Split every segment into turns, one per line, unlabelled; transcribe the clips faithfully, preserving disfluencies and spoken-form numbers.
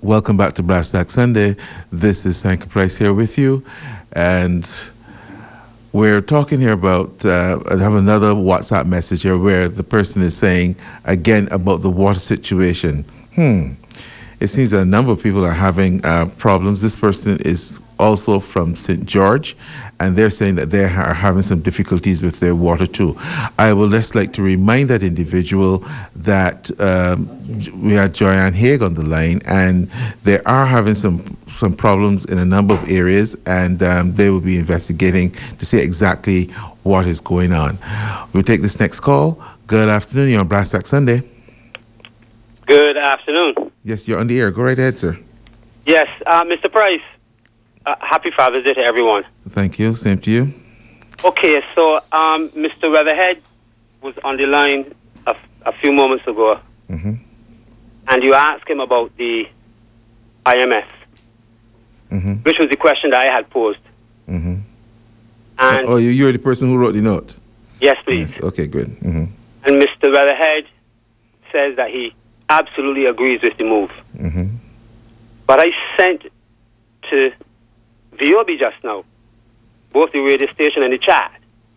Welcome back to Brass Tack Sunday. This is Sanka Price here with you. And we're talking here about, uh, I have another WhatsApp message here where the person is saying, again, about the water situation. Hmm. It seems that a number of people are having uh, problems. This person is also from Saint George, and they're saying that they are having some difficulties with their water too. I would just like to remind that individual that um, we had Joanne Haig on the line, and they are having some some problems in a number of areas, and um, they will be investigating to see exactly what is going on. We'll take this next call. Good afternoon. You're on Brass Tack Sunday.
Good afternoon.
Yes, you're on the air. Go right ahead, sir.
Yes, uh, Mister Price. Uh, happy Father's Day to everyone.
Thank you. Same to you.
Okay, so um, Mister Weatherhead was on the line a, a few moments ago,
mm-hmm.
and you asked him about the I M F,
mm-hmm.
which was the question that I had posed.
Mm-hmm.
And
oh, you're the person who wrote the note?
Yes, please.
Yes. Okay, good. Mm-hmm.
And Mister Weatherhead says that he absolutely agrees with the move.
Mm-hmm.
But I sent to V O B just now, both the radio station and the chat,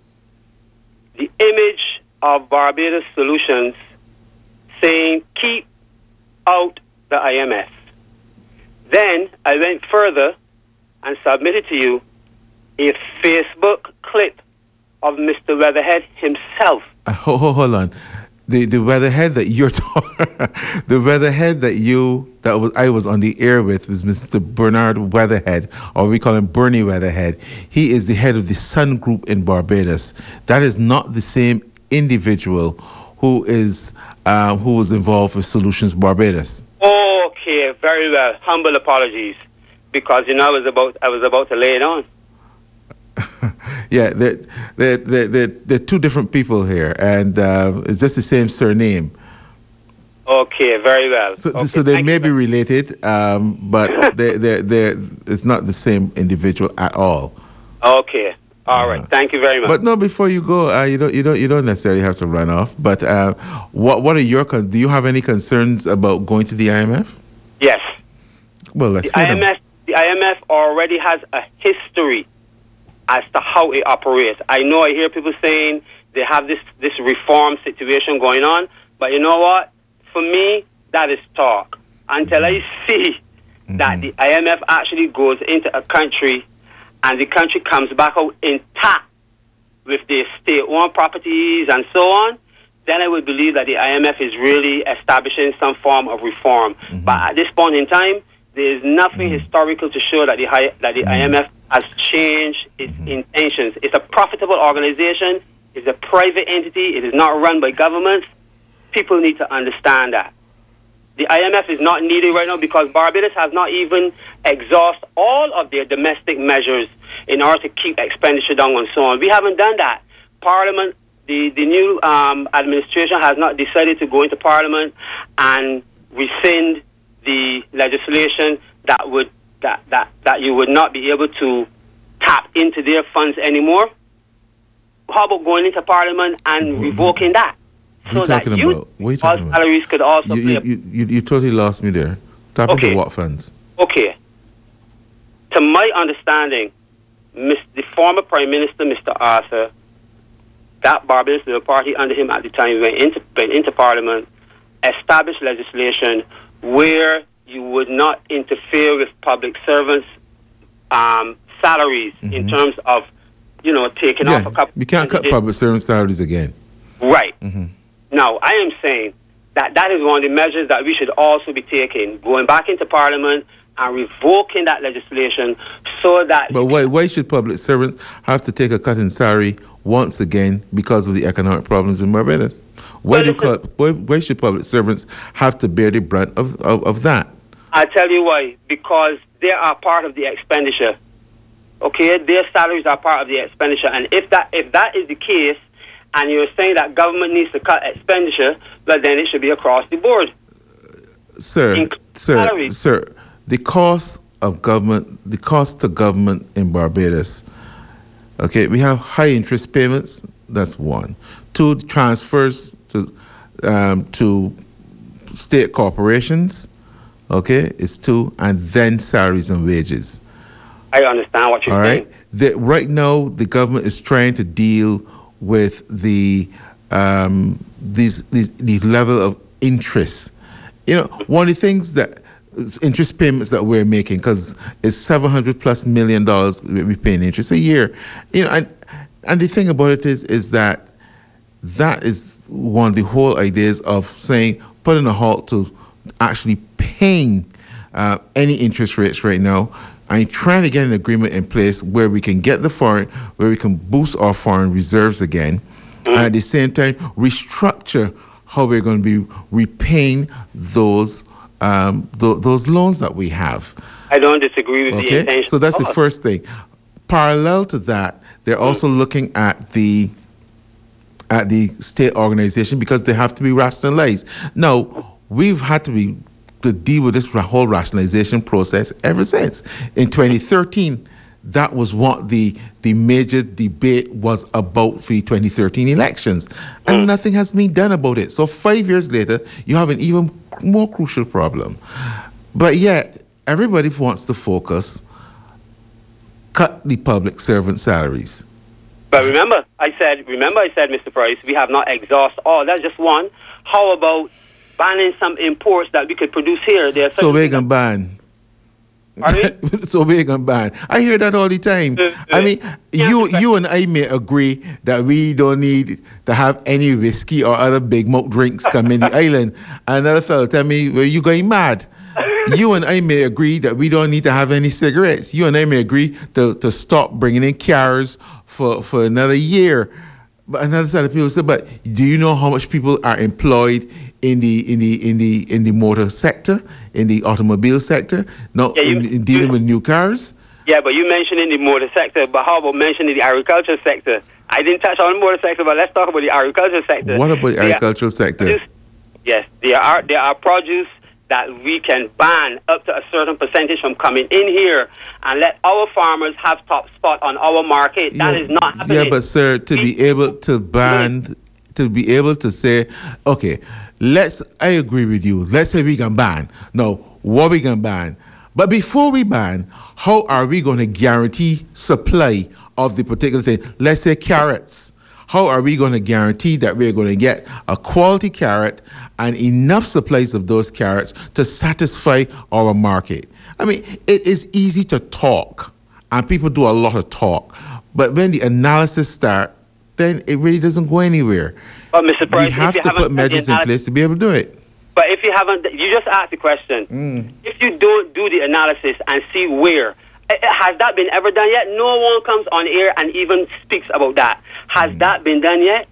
the image of Barbados Solutions saying, keep out the I M F. Then I went further and submitted to you a Facebook clip of Mister Weatherhead himself.
Uh, hold, hold on. The the weatherhead that you're talking, the weatherhead that you that was I was on the air with was Mister Bernard Weatherhead, or we call him Bernie Weatherhead. He is the head of the Sun Group in Barbados. That is not the same individual who is uh, who was involved with Solutions Barbados.
Okay, very well. Humble apologies, because you know I was about I was about to lay it on.
Yeah, they're, they're, they're, they're, they're two different people here, and uh, it's just the same surname.
Okay, very well.
So,
okay,
so they may
you.
be related, um, but they, they, they, it's not the same individual at all.
Okay, all uh, right. Thank you very much.
But no, before you go, uh, you don't, you don't, you don't necessarily have to run off. But uh, what, what are your? Do you have any concerns about going to the I M F?
Yes.
Well, let's.
The I M F, the I M F already has a history as to how it operates. I know I hear people saying they have this, this reform situation going on, but you know what? For me, that is talk. Until I see mm-hmm. that the I M F actually goes into a country and the country comes back out intact with their state-owned properties and so on, then I would believe that the I M F is really establishing some form of reform. Mm-hmm. But at this point in time, there is nothing mm-hmm. historical to show that the, that the mm-hmm. I M F has changed its mm-hmm. intentions. It's a profitable organization. It's a private entity. It is not run by governments. People need to understand that. The I M F is not needed right now because Barbados has not even exhausted all of their domestic measures in order to keep expenditure down and so on. We haven't done that. Parliament, the, the new um, administration has not decided to go into Parliament and rescind the legislation that would that, that, that you would not be able to tap into their funds anymore. How about going into Parliament and
what,
revoking that?
What so that you, about? What are you talking about?
Salaries could also
you, you, you, you, you totally lost me there. Tap
okay.
into what funds?
Okay. To my understanding, the former Prime Minister, Mister Arthur, that Barbados Labour Party under him at the time went into, went into Parliament, established legislation where you would not interfere with public servants' um, salaries mm-hmm. in terms of, you know, taking
yeah,
off a couple.
You can't cut public servant salaries again.
Right.
Mm-hmm.
Now, I am saying that that is one of the measures that we should also be taking, going back into Parliament and revoking that legislation so that...
But why, why should public servants have to take a cut in salary once again because of the economic problems in Barbados? Why, do
well,
cut, why, why should public servants have to bear the brunt of, of, of that?
I'll tell you why. Because they are part of the expenditure. Okay? Their salaries are part of the expenditure. And if that if that is the case, and you're saying that government needs to cut expenditure, well, then it should be across the board.
Sir,
Include
sir,
salaries.
sir, the cost of government, the cost to government in Barbados, okay, we have high interest payments, that's one. Two, transfers to um, to state corporations, Okay, it's two, and then salaries and wages.
I understand what you're
All
saying.
right. The, right now, the government is trying to deal with the um, these these the level of interest. You know, one of the things that interest payments that we're making, because it's seven hundred plus million dollars we pay in interest a year. You know, and and the thing about it is is that that is one of the whole ideas of saying putting a halt to actually paying uh, any interest rates right now. I'm trying to get an agreement in place where we can get the foreign, where we can boost our foreign reserves again, mm. and at the same time restructure how we're going to be repaying those um, th- those loans that we have.
I don't disagree with
okay?
the intention.
So that's the first thing. Parallel to that, they're mm. also looking at the at the state organization because they have to be rationalized. Now, we've had to be to deal with this whole rationalization process ever since. In twenty thirteen, that was what the the major debate was about for the twenty thirteen elections. And mm. nothing has been done about it. So five years later, you have an even more crucial problem. But yet, everybody wants to focus, cut the public servant salaries.
But remember, I said, remember I said, Mister Price, we have not exhausted all. That's just one. How about banning some imports that we could produce here? There
so we're going to ban. so we're going to ban. I hear that all the time. Uh, I mean, yeah, you you and I may agree that we don't need to have any whiskey or other big malt drinks come in the island. Another fellow tell me, well, you going mad. You and I may agree that we don't need to have any cigarettes. You and I may agree to, to stop bringing in cars for, for another year. But another side of people say, but do you know how much people are employed in the in the in the in the motor sector, in the automobile sector, not yeah, you, in, in dealing you, with new cars?
Yeah, but you mentioned in the motor sector, but how about mentioning the agriculture sector? I didn't touch on the motor sector, but let's talk about the agriculture sector.
What about the
they
agricultural
are,
sector?
Produce, yes, there are there are produce that we can ban up to a certain percentage from coming in here and let our farmers have top spot on our market. That
yeah,
is not happening.
Yeah, but sir, to be able to ban, to be able to say, okay, let's, I agree with you. Let's say we can ban. No, what we can ban? But before we ban, how are we going to guarantee supply of the particular thing? Let's say carrots. How are we going to guarantee that we're going to get a quality carrot and enough supplies of those carrots to satisfy our market? I mean, it is easy to talk, and people do a lot of talk. But when the analysis starts, then it really doesn't go anywhere.
But Mister Price,
we have to put measures in place to be able to do it.
But if you haven't, you just asked the question. Mm. If you don't do the analysis and see where, has that been ever done yet? No one comes on air and even speaks about that. Has mm. that been done yet?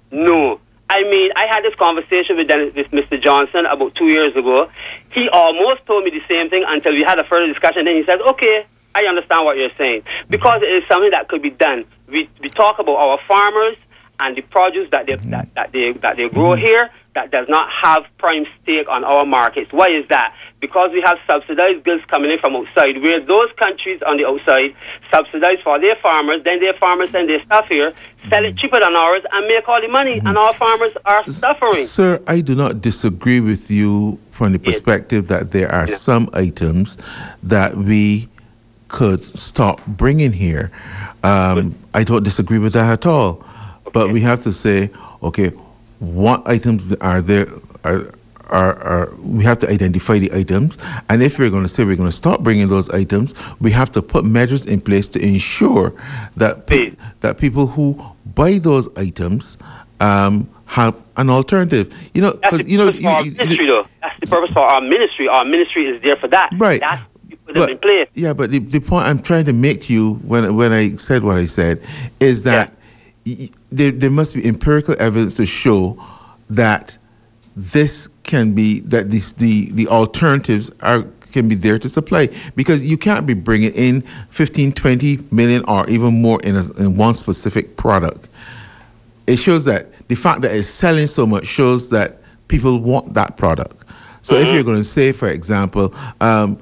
No. I mean, I had this conversation with, Dennis, with Mister Johnson about two years ago. He almost told me the same thing until we had a further discussion. Then he says, okay, I understand what you're saying. Because it is something that could be done. We we talk about our farmers and the produce that they, mm. that, that they, that they grow mm. here that does not have prime stake on our markets. Why is that? Because we have subsidized goods coming in from outside, where those countries on the outside subsidize for their farmers, then their farmers send their stuff here, sell it cheaper than ours, and make all the money, mm-hmm. and our farmers are suffering.
Sir, I do not disagree with you from the perspective yes. that there are yeah. some items that we could stop bringing here. Um, I don't disagree with that at all. Okay. But we have to say, okay, what items are there are Are, are, we have to identify the items, and if we're going to say we're going to stop bringing those items, we have to put measures in place to ensure that pe- that people who buy those items um, have an alternative. You know, because you know, you,
our
you,
ministry,
you,
though. That's the purpose for our ministry. Our ministry is there for that.
Right.
That's you put
but,
them in place.
Yeah, but the, the point I'm trying to make to you when when I said what I said is that yeah. y- there there must be empirical evidence to show that this can be that this, the the alternatives are can be there to supply, because you can't be bringing in fifteen, twenty million or even more in, a, in one specific product. It shows that the fact that it's selling so much shows that people want that product. So mm-hmm. if you're going to say, for example, um,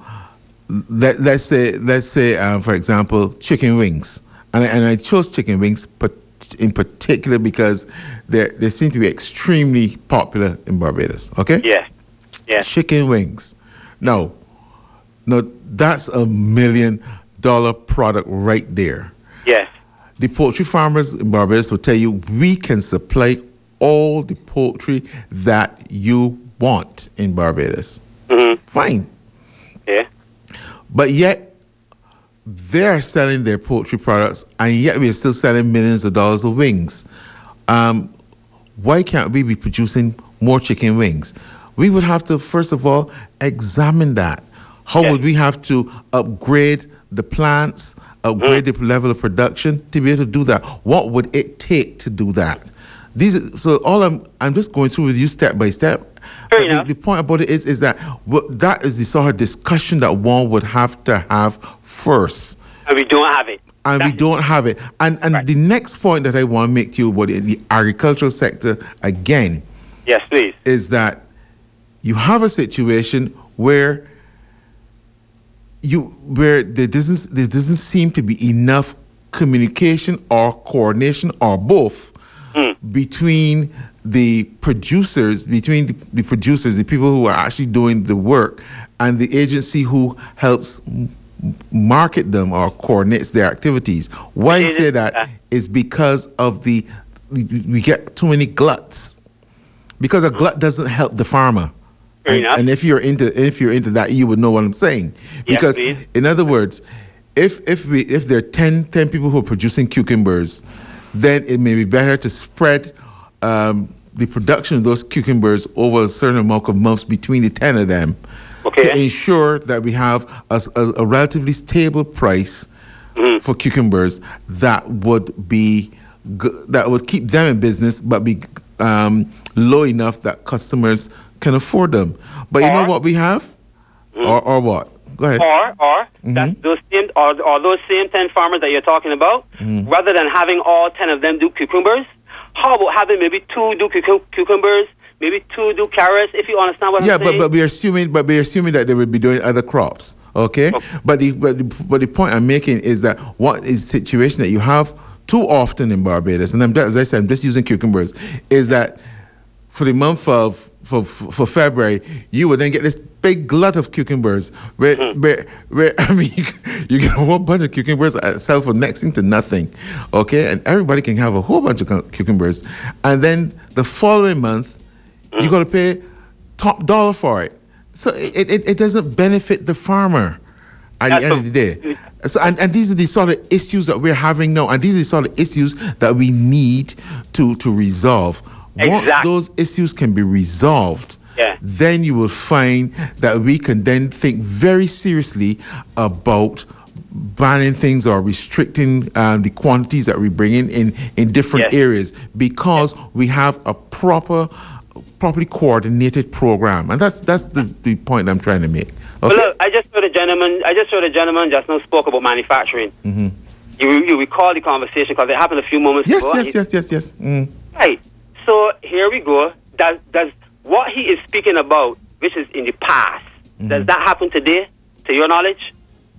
let, let's say let's say um, for example, chicken wings, and I, and I chose chicken wings, but in particular because they they seem to be extremely popular in Barbados. Okay.
Yeah. Yeah.
Chicken wings. No, no, that's a million dollar product right there.
Yes.
The poultry farmers in Barbados will tell you we can supply all the poultry that you want in Barbados.
Mm-hmm.
Fine.
Yeah.
But yet, they're selling their poultry products, and yet we're still selling millions of dollars of wings. Um, why can't we be producing more chicken wings? We would have to, first of all, examine that. How
yes.
would we have to upgrade the plants, upgrade mm. the level of production to be able to do that? What would it take to do that? These, so all I'm, I'm just going through with you step by step.
Fair
but
enough.
The, the point about it is, is that what, that is the sort of discussion that one would have to have first.
And we don't have it.
And
That's
we don't have it. And and
right.
the next point that I want to make to you about the, the agricultural sector again,
yes, please,
is that you have a situation where you where there doesn't there doesn't seem to be enough communication or coordination or both mm. between the producers, between the, the producers, the people who are actually doing the work, and the agency who helps market them or coordinates their activities. Why I say that uh, is because of the we, we get too many gluts. Because a glut doesn't help the farmer. And, and if you're into if you're into that, you would know what I'm saying. Because
yes,
in other words, if if we if there are ten, ten people who are producing cucumbers, then it may be better to spread um, the production of those cucumbers over a certain amount of months between the ten of them,
okay,
to ensure that we have a, a, a relatively stable price mm-hmm. for cucumbers that would be that would keep them in business, but be um, low enough that customers can afford them. But or, you know what we have? Mm-hmm. Or or what? Go ahead.
Or or mm-hmm. that's those same or, or those same ten farmers that you're talking about, mm-hmm. rather than having all ten of them do cucumbers, how about having maybe two do cu- cucumbers, maybe two do carrots, if you understand what
yeah,
I'm saying?
Yeah, but, but we're assuming but we're assuming that they will be doing other crops. Okay? okay. But the but the but the point I'm making is that what is the situation that you have too often in Barbados, and I'm, as I said, I'm just using cucumbers, is that for the month of for for February, you would then get this big glut of cucumbers where, mm. where, where I mean, you, you get a whole bunch of cucumbers that sell for next thing to nothing, okay? And everybody can have a whole bunch of cucumbers. And then the following month, mm. you got to pay top dollar for it. So it, it, it doesn't benefit the farmer at That's the end of the day. So, and, and these are the sort of issues that we're having now, and these are the sort of issues that we need to, to resolve. Exactly. Once those issues can be resolved, yeah. then you will find that we can then think very seriously about banning things or restricting um, the quantities that we bring in in, in different yes. areas, because yes. we have a proper, properly coordinated program. And that's that's the, the point I'm trying to make. Okay?
Well, look, I just heard a gentleman, I just heard a gentleman just now spoke about manufacturing. Mm-hmm. You, you recall the conversation because it happened a few moments
yes,
ago.
Yes, yes, yes, yes, yes. Mm.
Right. So here we go. Does does what he is speaking about, which is in the past, mm-hmm. does that happen today, to your knowledge?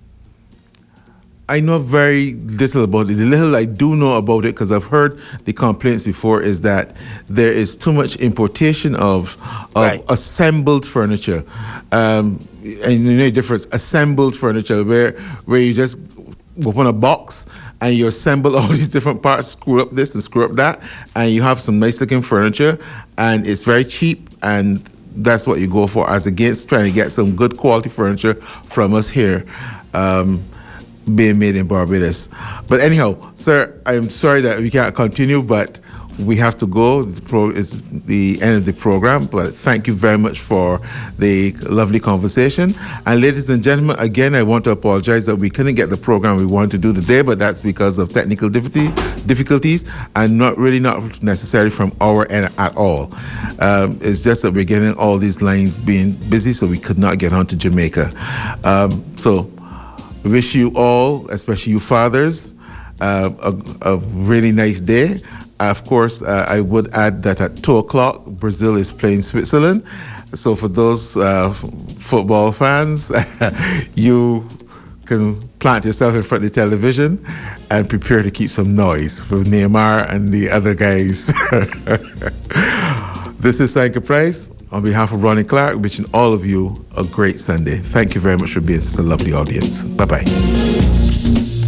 I know very little about it. The little I do know about it, because I've heard the complaints before, is that there is too much importation of of right. assembled furniture. Um, and you know the difference, assembled furniture, where where you just open a box and you assemble all these different parts, screw up this and screw up that, and you have some nice looking furniture, and it's very cheap, and that's what you go for, as against trying to get some good quality furniture from us here, um, being made in Barbados. But anyhow, sir, I'm sorry that we can't continue, but we have to go. The pro is the end of the program, but thank you very much for the lovely conversation. And ladies and gentlemen, again, I want to apologize that we couldn't get the program we wanted to do today, but that's because of technical difficulty, difficulties and not really not necessarily from our end at all. Um, it's just that we're getting all these lines being busy, so we could not get on to Jamaica. Um, so we wish you all, especially you fathers, uh, a, a really nice day. Of course, uh, I would add that at two o'clock, Brazil is playing Switzerland. So for those uh, f- football fans, you can plant yourself in front of the television and prepare to keep some noise for Neymar and the other guys. This is Sanka Price. On behalf of Ronnie Clark, wishing all of you a great Sunday. Thank you very much for being such a lovely audience. Bye-bye.